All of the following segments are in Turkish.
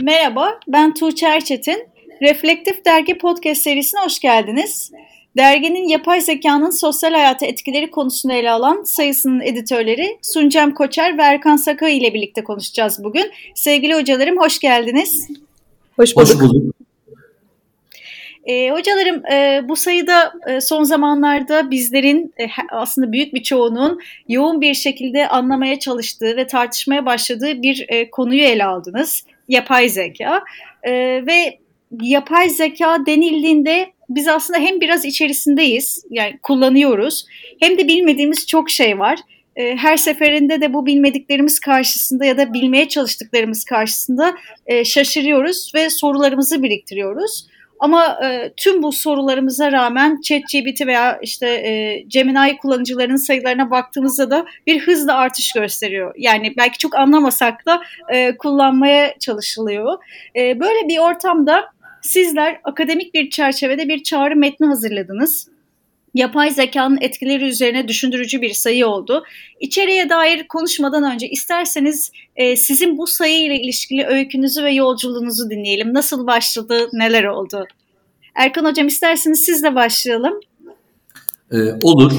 Merhaba, ben Tuğçe Erçetin. Reflektif Dergi Podcast serisine hoş geldiniz. Derginin yapay zekanın sosyal hayata etkileri konusunu ele alan sayısının editörleri Suncem Koçer ve Erkan Sakay ile birlikte konuşacağız bugün. Sevgili hocalarım, hoş geldiniz. Hoş bulduk. Hoş bulduk. Hocalarım, bu sayıda son zamanlarda bizlerin aslında büyük bir çoğunun yoğun bir şekilde anlamaya çalıştığı ve tartışmaya başladığı bir konuyu ele aldınız. Yapay zeka. Ve yapay zeka denildiğinde biz aslında hem biraz içerisindeyiz, yani kullanıyoruz, hem de bilmediğimiz çok şey var. Her seferinde de bu bilmediklerimiz karşısında ya da bilmeye çalıştıklarımız karşısında şaşırıyoruz ve sorularımızı biriktiriyoruz. Ama tüm bu sorularımıza rağmen ChatGPT veya Gemini kullanıcılarının sayılarına baktığımızda da bir hızla artış gösteriyor. Yani belki çok anlamasak da kullanmaya çalışılıyor. Böyle bir ortamda sizler akademik bir çerçevede bir çağrı metni hazırladınız. Yapay zekanın etkileri üzerine düşündürücü bir sayı oldu. İçeriye dair konuşmadan önce isterseniz sizin bu sayı ile ilişkili öykünüzü ve yolculuğunuzu dinleyelim. Nasıl başladı, neler oldu? Erkan Hocam, isterseniz sizle başlayalım. Olur.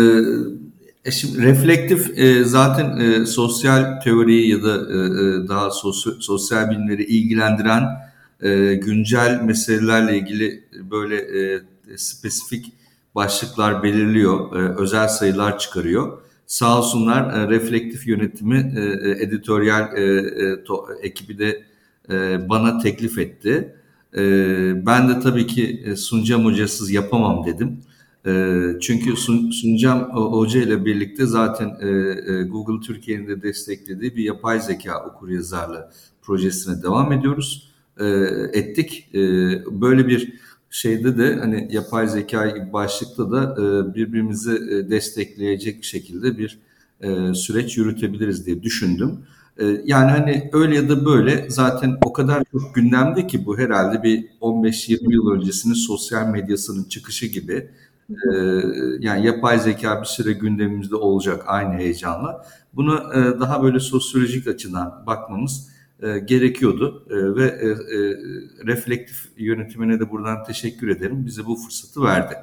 Şimdi reflektif zaten sosyal teoriyi ya da daha sosyal bilimleri ilgilendiren güncel meselelerle ilgili böyle spesifik başlıklar belirliyor, özel sayılar çıkarıyor. Sağ olsunlar reflektif yönetimi editoryal ekibi de bana teklif etti. Ben de tabii ki Suncem hocasız yapamam dedim. Çünkü Suncem hoca ile birlikte zaten Google Türkiye'nin de desteklediği bir yapay zeka okuryazarlığı projesine devam ediyoruz. Ettik. Böyle bir şeyde de hani yapay zeka başlıkta da birbirimizi destekleyecek şekilde bir süreç yürütebiliriz diye düşündüm. Yani hani öyle ya da böyle zaten o kadar çok gündemde ki bu herhalde bir 15-20 yıl öncesinin sosyal medyasının çıkışı gibi. Yani yapay zeka bir süre gündemimizde olacak aynı heyecanla. Buna daha böyle sosyolojik açıdan bakmamız gerekiyordu ve reflektif yönetimine de buradan teşekkür ederim. Bize bu fırsatı verdi.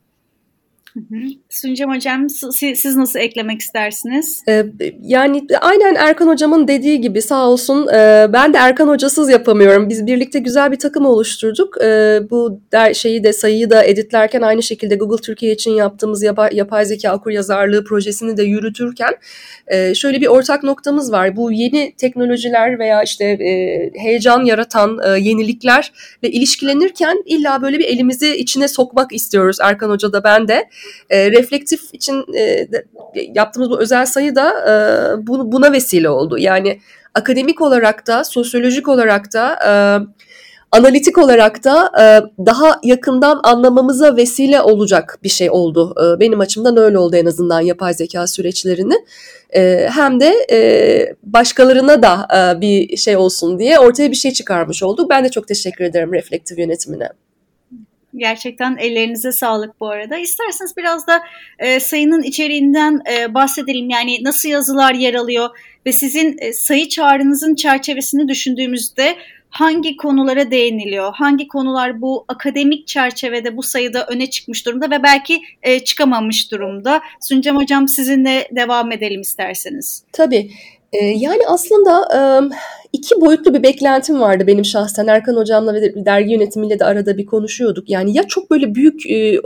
Suncem Hocam, siz nasıl eklemek istersiniz? Yani aynen Erkan Hocamın dediği gibi sağ olsun ben de Erkan Hocasız yapamıyorum. Biz birlikte güzel bir takım oluşturduk. Bu sayıyı da editlerken aynı şekilde Google Türkiye için yaptığımız yapay zeka okuryazarlığı projesini de yürütürken şöyle bir ortak noktamız var. Bu yeni teknolojiler veya heyecan yaratan yeniliklerle ilişkilenirken illa böyle bir elimizi içine sokmak istiyoruz. Erkan Hoca da ben de. Reflektif için yaptığımız bu özel sayı da buna vesile oldu. Yani akademik olarak da, sosyolojik olarak da, analitik olarak da daha yakından anlamamıza vesile olacak bir şey oldu. Benim açımdan öyle oldu en azından yapay zeka süreçlerini. Hem de başkalarına da bir şey olsun diye ortaya bir şey çıkarmış olduk. Ben de çok teşekkür ederim reflektif yönetimine. Gerçekten ellerinize sağlık bu arada. İsterseniz biraz da sayının içeriğinden bahsedelim. Yani nasıl yazılar yer alıyor ve sizin sayı çağrınızın çerçevesini düşündüğümüzde hangi konulara değiniliyor? Hangi konular bu akademik çerçevede bu sayıda öne çıkmış durumda ve belki çıkamamış durumda? Suncem Hocam, sizinle devam edelim isterseniz. Tabii. Yani aslında iki boyutlu bir beklentim vardı benim şahsen. Erkan Hocam'la ve dergi yönetimiyle de arada bir konuşuyorduk. Yani ya çok böyle büyük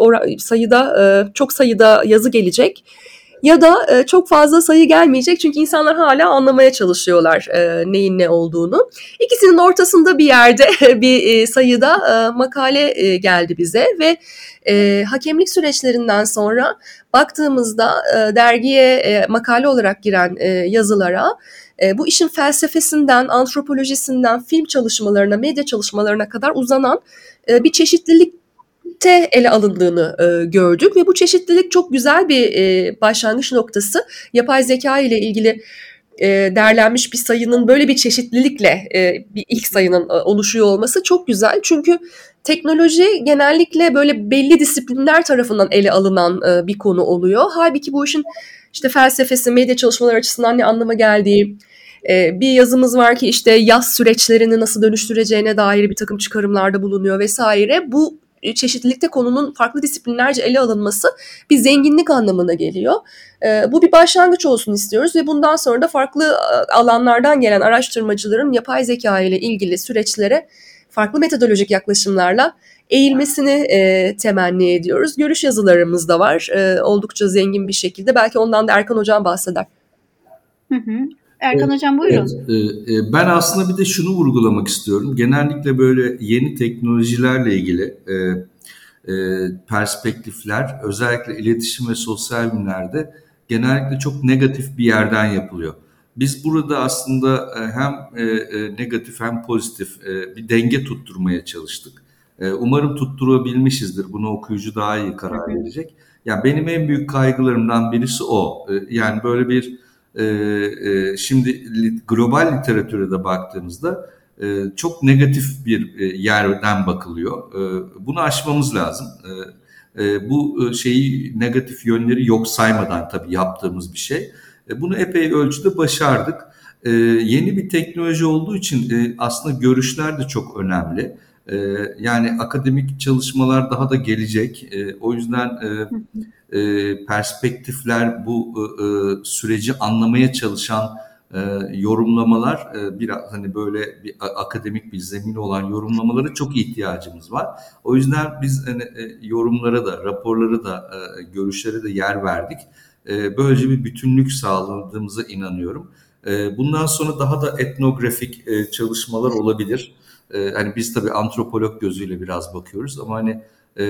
çok sayıda yazı gelecek ya da çok fazla sayı gelmeyecek. Çünkü insanlar hala anlamaya çalışıyorlar neyin ne olduğunu. İkisinin ortasında bir yerde bir sayıda makale geldi bize ve hakemlik süreçlerinden sonra baktığımızda dergiye makale olarak giren yazılara bu işin felsefesinden, antropolojisinden, film çalışmalarına, medya çalışmalarına kadar uzanan bir çeşitlilikte ele alındığını gördük ve bu çeşitlilik çok güzel bir başlangıç noktası. Yapay zeka ile ilgili derlenmiş bir sayının böyle bir çeşitlilikle bir ilk sayının oluşuyor olması çok güzel. Çünkü teknoloji genellikle böyle belli disiplinler tarafından ele alınan bir konu oluyor. Halbuki bu işin felsefesi, medya çalışmaları açısından ne anlama geldiği, Bir yazımız var ki işte yaz süreçlerini nasıl dönüştüreceğine dair bir takım çıkarımlarda bulunuyor vesaire. Bu çeşitlilikte konunun farklı disiplinlerce ele alınması bir zenginlik anlamına geliyor. Bu bir başlangıç olsun istiyoruz ve bundan sonra da farklı alanlardan gelen araştırmacıların yapay zeka ile ilgili süreçlere farklı metodolojik yaklaşımlarla eğilmesini temenni ediyoruz. Görüş yazılarımız da var oldukça zengin bir şekilde. Belki ondan da Erkan Hocam bahseder. Hı hı. Erkan Hocam buyurun. Evet, ben aslında bir de şunu vurgulamak istiyorum. Genellikle böyle yeni teknolojilerle ilgili perspektifler, özellikle iletişim ve sosyal bilimlerde genellikle çok negatif bir yerden yapılıyor. Biz burada aslında hem negatif hem pozitif bir denge tutturmaya çalıştık. Umarım tutturabilmişizdir. Bunu okuyucu daha iyi karar verecek. Yani benim en büyük kaygılarımdan birisi o. Yani böyle bir şimdi global literatüre de baktığımızda çok negatif bir yerden bakılıyor. Bunu aşmamız lazım. Bu şeyi negatif yönleri yok saymadan tabii yaptığımız bir şey. Bunu epey ölçüde başardık. Yeni bir teknoloji olduğu için aslında görüşler de çok önemli. Yani akademik çalışmalar daha da gelecek. O yüzden perspektifler, bu süreci anlamaya çalışan yorumlamalar, biraz hani böyle bir akademik bir zemini olan yorumlamalara çok ihtiyacımız var. O yüzden biz hani, yorumlara da, raporlara da, görüşlere de yer verdik. Böylece bir bütünlük sağladığımıza inanıyorum. Bundan sonra daha da etnografik çalışmalar olabilir. Hani biz tabii antropolog gözüyle biraz bakıyoruz ama hani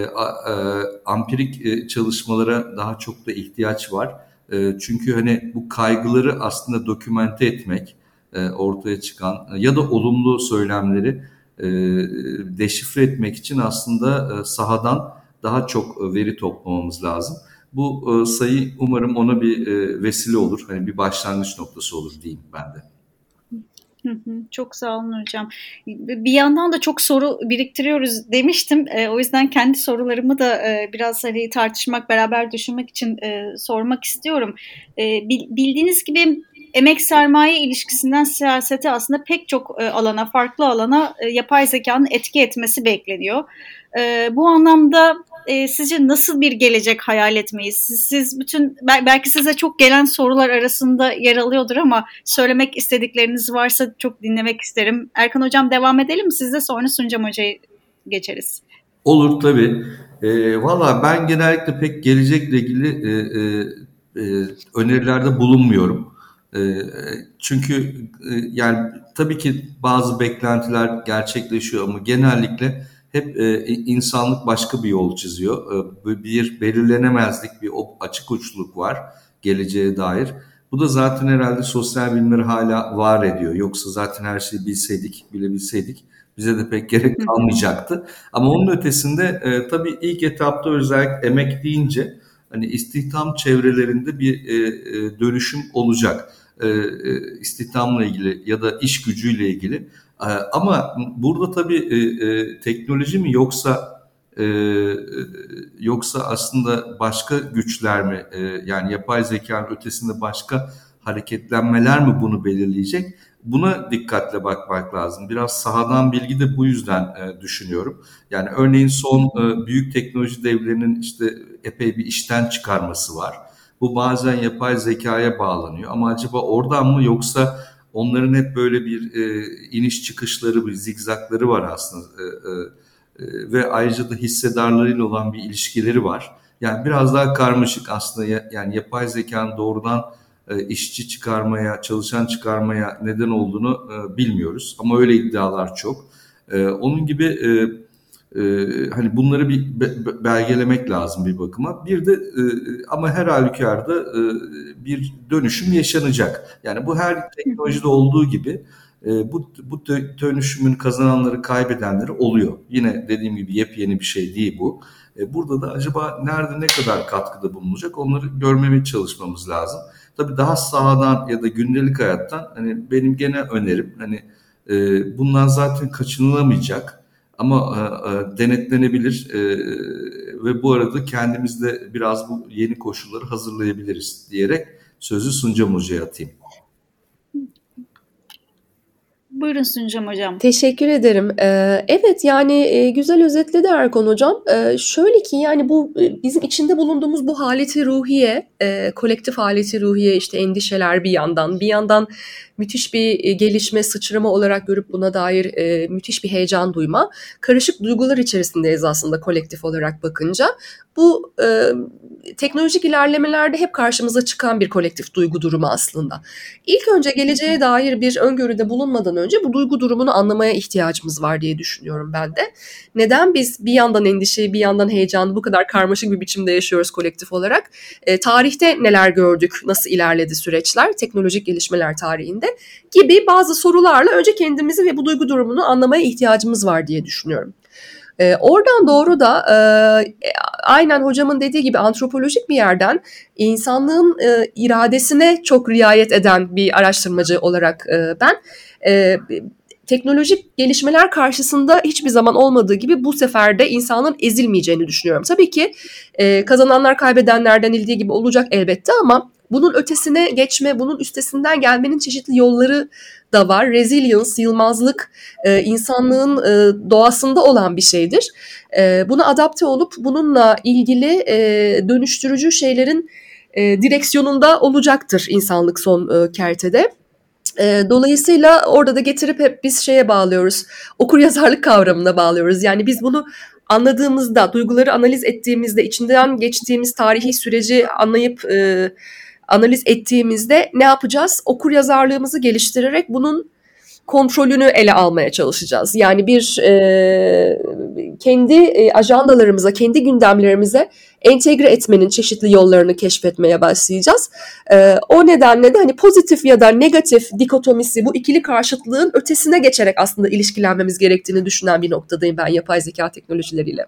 ampirik çalışmalara daha çok da ihtiyaç var. Çünkü hani bu kaygıları aslında dokümente etmek, ortaya çıkan ya da olumlu söylemleri deşifre etmek için aslında sahadan daha çok veri toplamamız lazım. Bu sayı umarım ona bir vesile olur. Hani bir başlangıç noktası olur diyeyim ben de. Çok sağ olun hocam. Bir yandan da çok soru biriktiriyoruz demiştim. O yüzden kendi sorularımı da biraz hani tartışmak, beraber düşünmek için sormak istiyorum. Bildiğiniz gibi emek sermaye ilişkisinden siyasete aslında pek çok alana, farklı alana yapay zekanın etki etmesi bekleniyor. Bu anlamda sizce nasıl bir gelecek hayal etmeyiz? Siz bütün belki size çok gelen sorular arasında yer alıyordur ama söylemek istedikleriniz varsa çok dinlemek isterim. Erkan Hocam devam edelim mi? Siz de sonra Suncam Hoca'ya geçeriz. Olur tabii. Valla ben genellikle pek gelecekle ilgili önerilerde bulunmuyorum. Çünkü yani tabii ki bazı beklentiler gerçekleşiyor ama genellikle hep insanlık başka bir yol çiziyor. Bir belirlenemezlik, bir açık uçluluk var geleceğe dair. Bu da zaten herhalde sosyal bilimleri hala var ediyor. Yoksa zaten her şeyi bilebilseydik bize de pek gerek kalmayacaktı. Ama onun ötesinde tabii ilk etapta özellikle emek deyince hani istihdam çevrelerinde bir dönüşüm olacak. İstihdamla ilgili ya da iş gücüyle ilgili. Ama burada tabii teknoloji mi yoksa aslında başka güçler mi, yani yapay zekanın ötesinde başka hareketlenmeler mi bunu belirleyecek? Buna dikkatle bakmak lazım. Biraz sahadan bilgi de bu yüzden düşünüyorum. Yani örneğin son büyük teknoloji devlerinin işte epey bir işten çıkarması var. Bu bazen yapay zekaya bağlanıyor ama acaba oradan mı yoksa onların hep böyle bir iniş çıkışları, bir zigzagları var aslında ve ayrıca da hissedarlarıyla olan bir ilişkileri var. Yani biraz daha karmaşık aslında, yani yapay zekanın doğrudan işçi çıkarmaya, çalışan çıkarmaya neden olduğunu bilmiyoruz. Ama öyle iddialar çok. Onun gibi hani bunları bir belgelemek lazım bir bakıma. Bir de ama her halükarda bir dönüşüm yaşanacak. Yani bu her teknolojide olduğu gibi bu dönüşümün kazananları, kaybedenleri oluyor. Yine dediğim gibi yepyeni bir şey değil bu. Burada da acaba nerede ne kadar katkıda bulunacak onları görmeye çalışmamız lazım. Tabii daha sahadan ya da gündelik hayattan hani benim gene önerim hani bundan zaten kaçınılamayacak. Ama denetlenebilir ve bu arada kendimiz de biraz bu yeni koşulları hazırlayabiliriz diyerek sözü Suncam Hoca'ya atayım. Buyurun Suncam Hocam. Teşekkür ederim. Evet, yani güzel özetledi Erkan Hocam. Şöyle ki yani bu bizim içinde bulunduğumuz bu haleti ruhiye, kolektif haleti ruhiye, işte endişeler bir yandan müthiş bir gelişme, sıçrama olarak görüp buna dair müthiş bir heyecan duyma. Karışık duygular içerisindeyiz aslında kolektif olarak bakınca. Bu teknolojik ilerlemelerde hep karşımıza çıkan bir kolektif duygu durumu aslında. İlk önce geleceğe dair bir öngörüde bulunmadan önce bu duygu durumunu anlamaya ihtiyacımız var diye düşünüyorum ben de. Neden biz bir yandan endişeyi, bir yandan heyecanı bu kadar karmaşık bir biçimde yaşıyoruz kolektif olarak? Tarihte neler gördük, nasıl ilerledi süreçler, teknolojik gelişmeler tarihinde gibi bazı sorularla önce kendimizi ve bu duygu durumunu anlamaya ihtiyacımız var diye düşünüyorum. Oradan doğru da aynen hocamın dediği gibi antropolojik bir yerden insanlığın iradesine çok riayet eden bir araştırmacı olarak ben teknolojik gelişmeler karşısında hiçbir zaman olmadığı gibi bu sefer de insanın ezilmeyeceğini düşünüyorum. Tabii ki kazananlar kaybedenler denildiği gibi olacak elbette ama bunun ötesine geçme, bunun üstesinden gelmenin çeşitli yolları da var. Resilience, yılmazlık insanlığın doğasında olan bir şeydir. Buna adapte olup bununla ilgili dönüştürücü şeylerin direksiyonunda olacaktır insanlık son kertede. Dolayısıyla orada da getirip hep biz şeye bağlıyoruz, okuryazarlık kavramına bağlıyoruz. Yani biz bunu anladığımızda, duyguları analiz ettiğimizde, içinden geçtiğimiz tarihi süreci anlayıp analiz ettiğimizde ne yapacağız? Okuryazarlığımızı geliştirerek bunun kontrolünü ele almaya çalışacağız. Yani kendi ajandalarımıza, kendi gündemlerimize entegre etmenin çeşitli yollarını keşfetmeye başlayacağız. O nedenle de hani pozitif ya da negatif dikotomisi, bu ikili karşıtlığın ötesine geçerek aslında ilişkilenmemiz gerektiğini düşünen bir noktadayım ben yapay zeka teknolojileriyle.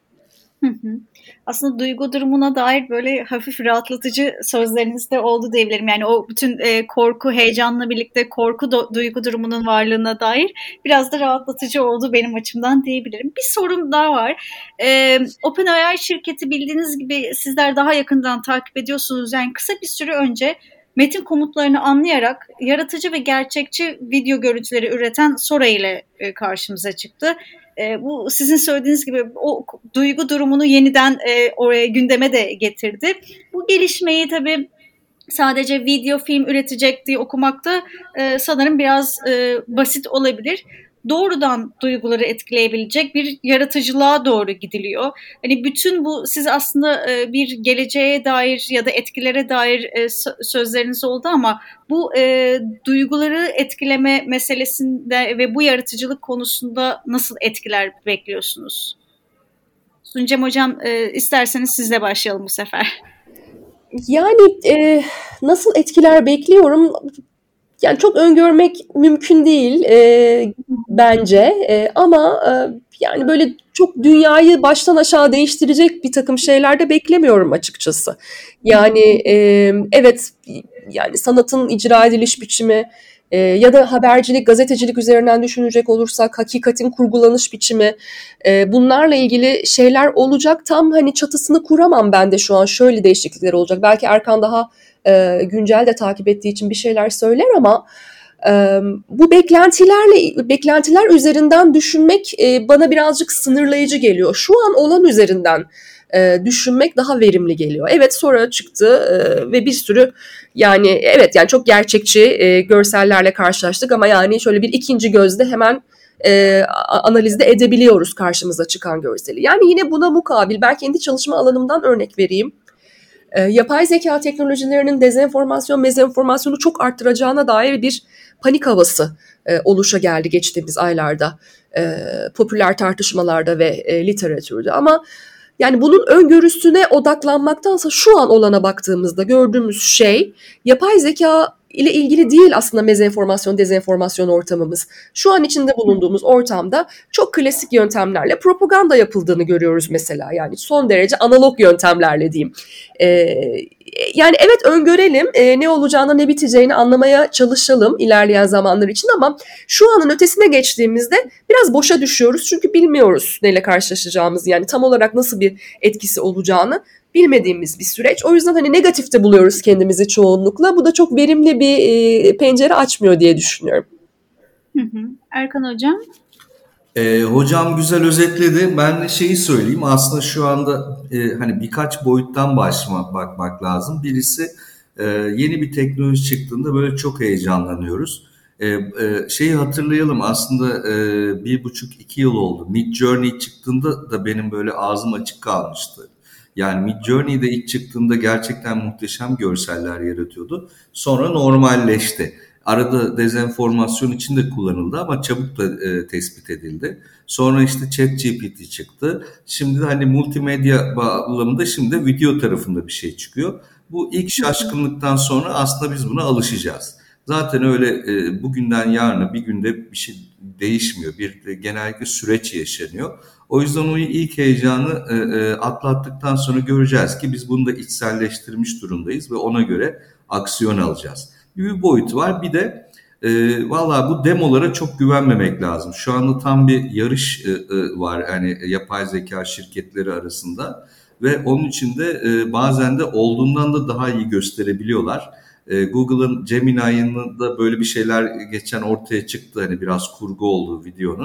Aslında duygu durumuna dair böyle hafif rahatlatıcı sözleriniz de oldu diyebilirim. Yani o bütün korku, heyecanla birlikte korku duygu durumunun varlığına dair biraz da rahatlatıcı oldu benim açımdan diyebilirim. Bir sorum daha var. OpenAI şirketi bildiğiniz gibi sizler daha yakından takip ediyorsunuz. Yani kısa bir süre önce metin komutlarını anlayarak yaratıcı ve gerçekçi video görüntüleri üreten Sora ile karşımıza çıktı. Bu sizin söylediğiniz gibi o duygu durumunu yeniden oraya gündeme de getirdi. Bu gelişmeyi tabii sadece video, film üretecek diye okumakta sanırım biraz basit olabilir. Doğrudan duyguları etkileyebilecek bir yaratıcılığa doğru gidiliyor. Hani bütün bu siz aslında bir geleceğe dair ya da etkilere dair sözleriniz oldu ama bu duyguları etkileme meselesinde ve bu yaratıcılık konusunda nasıl etkiler bekliyorsunuz? Suncam Hocam isterseniz sizle başlayalım bu sefer. Yani nasıl etkiler bekliyorum? Yani çok öngörmek mümkün değil bence ama yani böyle çok dünyayı baştan aşağı değiştirecek bir takım şeyler de beklemiyorum açıkçası. Yani evet, yani sanatın icra ediliş biçimi ya da habercilik, gazetecilik üzerinden düşünecek olursak hakikatin kurgulanış biçimi, bunlarla ilgili şeyler olacak. Tam hani çatısını kuramam ben de şu an, şöyle değişiklikler olacak. Belki Erkan daha güncel de takip ettiği için bir şeyler söyler ama bu beklentiler üzerinden düşünmek bana birazcık sınırlayıcı geliyor. Şu an olan üzerinden düşünmek daha verimli geliyor. Evet, sonra çıktı ve bir sürü yani evet yani çok gerçekçi görsellerle karşılaştık ama yani şöyle bir ikinci gözle hemen analizde edebiliyoruz karşımıza çıkan görseli. Yani yine buna mukabil ben kendi çalışma alanımdan örnek vereyim. Yapay zeka teknolojilerinin mezenformasyonu çok arttıracağına dair bir panik havası oluşa geldi geçtiğimiz aylarda popüler tartışmalarda ve literatürde. Ama yani bunun öngörüsüne odaklanmaktansa şu an olana baktığımızda gördüğümüz şey yapay zeka ile ilgili değil aslında mezenformasyon, dezenformasyon ortamımız. Şu an içinde bulunduğumuz ortamda çok klasik yöntemlerle propaganda yapıldığını görüyoruz mesela. Yani son derece analog yöntemlerle diyeyim. Yani evet, öngörelim, ne olacağını, ne biteceğini anlamaya çalışalım ilerleyen zamanlar için ama şu anın ötesine geçtiğimizde biraz boşa düşüyoruz. Çünkü bilmiyoruz neyle karşılaşacağımızı, yani tam olarak nasıl bir etkisi olacağını bilmediğimiz bir süreç. O yüzden hani negatifte buluyoruz kendimizi çoğunlukla. Bu da çok verimli bir pencere açmıyor diye düşünüyorum. Erkan Hocam? Hocam güzel özetledi. Ben de şeyi söyleyeyim. Aslında şu anda hani birkaç boyuttan bakmak lazım. Birisi yeni bir teknoloji çıktığında böyle çok heyecanlanıyoruz. Şeyi hatırlayalım aslında 1,5-2 yıl oldu. Midjourney çıktığında da benim böyle ağzım açık kalmıştı. Yani Midjourney'de ilk çıktığında gerçekten muhteşem görseller yaratıyordu. Sonra normalleşti. Arada dezenformasyon için de kullanıldı ama çabuk da tespit edildi. Sonra işte ChatGPT çıktı. Şimdi de hani multimedya bağlamında şimdi de video tarafında bir şey çıkıyor. Bu ilk şaşkınlıktan sonra aslında biz buna alışacağız. Zaten öyle bugünden yarına bir günde bir şey değişmiyor. Genellikle süreç yaşanıyor. O yüzden o ilk heyecanı atlattıktan sonra göreceğiz ki biz bunu da içselleştirmiş durumdayız ve ona göre aksiyon alacağız. Bir boyutu var. Bir de valla bu demolara çok güvenmemek lazım. Şu anda tam bir yarış var yani yapay zeka şirketleri arasında ve onun için de bazen de olduğundan da daha iyi gösterebiliyorlar. Google'ın Gemini'nin da böyle bir şeyler geçen ortaya çıktı. Hani biraz kurgu olduğu videonun.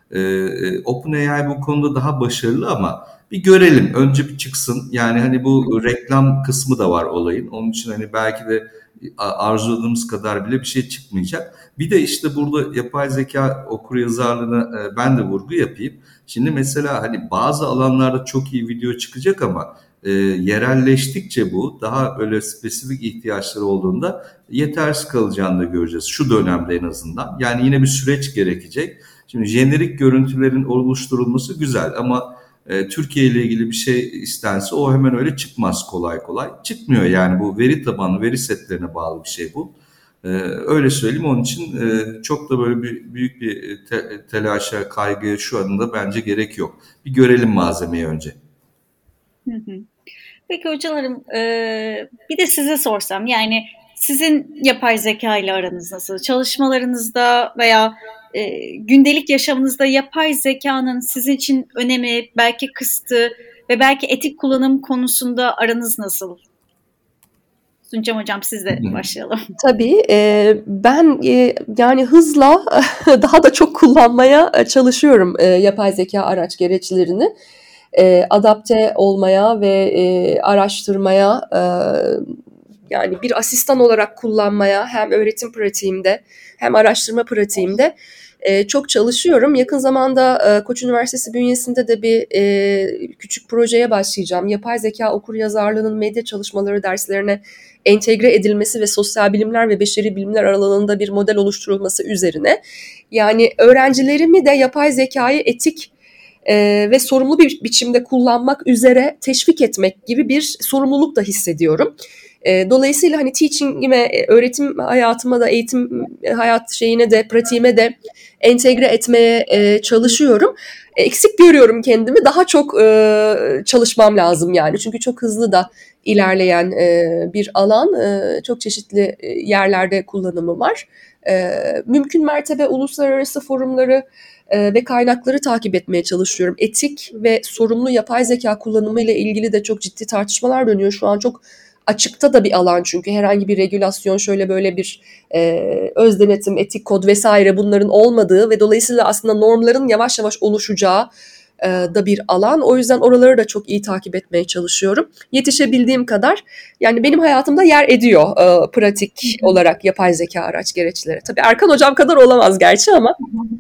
OpenAI bu konuda daha başarılı ama bir görelim. Önce bir çıksın. Yani hani bu reklam kısmı da var olayın. Onun için hani belki de arzuladığımız kadar bile bir şey çıkmayacak. Bir de işte burada yapay zeka okuryazarlığına ben de vurgu yapayım. Şimdi mesela hani bazı alanlarda çok iyi video çıkacak ama yerelleştikçe bu daha böyle spesifik ihtiyaçları olduğunda yetersiz kalacağını da göreceğiz. Şu dönemde en azından. Yani yine bir süreç gerekecek. Şimdi jenerik görüntülerin oluşturulması güzel ama Türkiye ile ilgili bir şey istense o hemen öyle çıkmaz kolay kolay. Çıkmıyor yani bu veri tabanı, veri setlerine bağlı bir şey bu. Öyle söyleyeyim onun için çok da böyle büyük bir telaşa, kaygıya şu anda bence gerek yok. Bir görelim malzemeyi önce. Peki hocalarım bir de size sorsam yani sizin yapay zeka ile aranız nasıl? Çalışmalarınızda veya gündelik yaşamınızda yapay zekanın sizin için önemi, belki kısıtı ve belki etik kullanım konusunda aranız nasıl? Tuncam Hocam sizle başlayalım. Tabii ben yani hızla daha da çok kullanmaya çalışıyorum yapay zeka araç gereçlerini. Adapte olmaya ve araştırmaya yani bir asistan olarak kullanmaya hem öğretim pratiğimde hem araştırma pratiğimde çok çalışıyorum. Yakın zamanda Koç Üniversitesi bünyesinde de bir küçük projeye başlayacağım. Yapay zeka okuryazarlığının medya çalışmaları derslerine entegre edilmesi ve sosyal bilimler ve beşeri bilimler aralığında bir model oluşturulması üzerine. Yani öğrencilerimi de yapay zekayı etik ve sorumlu bir biçimde kullanmak üzere teşvik etmek gibi bir sorumluluk da hissediyorum. Dolayısıyla hani teaching'ime, öğretim hayatıma da, eğitim hayat şeyine de, pratiğime de entegre etmeye çalışıyorum. Eksik görüyorum kendimi. Daha çok çalışmam lazım yani. Çünkü çok hızlı da ilerleyen bir alan. Çok çeşitli yerlerde kullanımı var. Mümkün mertebe uluslararası forumları ve kaynakları takip etmeye çalışıyorum. Etik ve sorumlu yapay zeka kullanımı ile ilgili de çok ciddi tartışmalar dönüyor. Şu an çok açıkta da bir alan çünkü herhangi bir regülasyon şöyle böyle bir öz denetim, etik kod vesaire bunların olmadığı ve dolayısıyla aslında normların yavaş yavaş oluşacağı da bir alan. O yüzden oraları da çok iyi takip etmeye çalışıyorum. Yetişebildiğim kadar yani benim hayatımda yer ediyor pratik olarak yapay zeka araç gereçleri. Tabii Erkan Hocam kadar olamaz gerçi ama.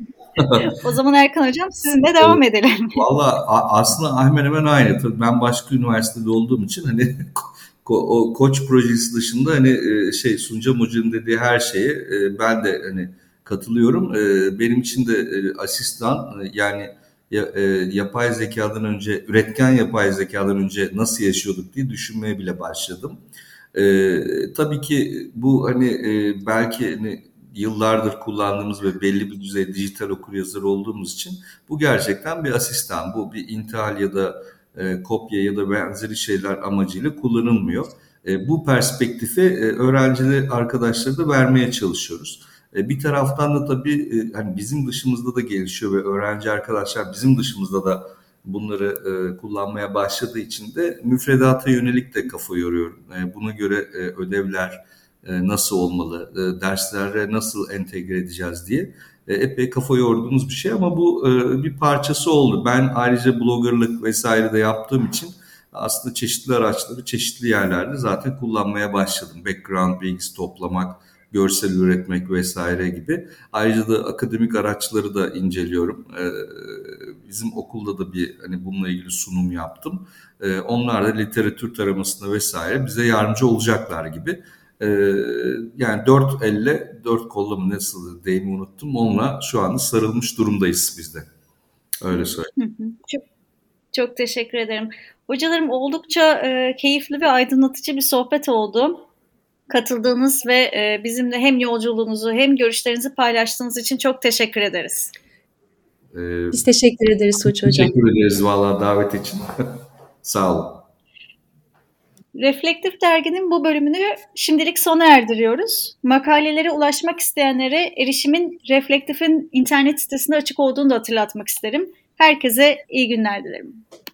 O zaman Erkan Hocam sizinle devam edelim. Valla aslında hemen hemen aynı. Tabii ben başka üniversitede olduğum için hani o Koç projesi dışında hani Tuncam Hoca'nın dediği her şeye ben de hani katılıyorum. Benim için de asistan yani yapay zekadan önce, üretken yapay zekadan önce nasıl yaşıyorduk diye düşünmeye bile başladım. Tabii ki bu hani belki hani yıllardır kullandığımız ve belli bir düzey dijital okuryazar olduğumuz için bu gerçekten bir asistan. Bu bir intihal ya da kopya ya da benzeri şeyler amacıyla kullanılmıyor. Bu perspektifi öğrenciler arkadaşlara da vermeye çalışıyoruz. Bir taraftan da tabii hani bizim dışımızda da gelişiyor ve öğrenci arkadaşlar bizim dışımızda da bunları kullanmaya başladığı için de müfredata yönelik de kafa yoruyorum. Buna göre ödevler nasıl olmalı, derslere nasıl entegre edeceğiz diye. epey kafa yorduğumuz bir şey ama bu bir parçası oldu. Ben ayrıca bloggerlık vesaire de yaptığım için aslında çeşitli araçları çeşitli yerlerde zaten kullanmaya başladım. Background bilgisi toplamak, görsel üretmek vesaire gibi. Ayrıca da akademik araçları da inceliyorum. Bizim okulda da bir hani bununla ilgili sunum yaptım. Onlar da literatür taramasında vesaire bize yardımcı olacaklar gibi. Yani dört elle, dört kolla mı nasıl deyimi unuttum. Onunla şu anda sarılmış durumdayız biz de. Öyle söyleyeyim. Çok teşekkür ederim. Hocalarım oldukça keyifli ve aydınlatıcı bir sohbet oldu. Katıldığınız ve bizimle hem yolculuğunuzu hem görüşlerinizi paylaştığınız için çok teşekkür ederiz. Biz teşekkür ederiz Tuğçe Hocam. Teşekkür ederiz vallahi davet için. Sağ olun. Reflektif Dergi'nin bu bölümünü şimdilik sona erdiriyoruz. Makalelere ulaşmak isteyenlere erişimin Reflektif'in internet sitesinde açık olduğunu da hatırlatmak isterim. Herkese iyi günler dilerim.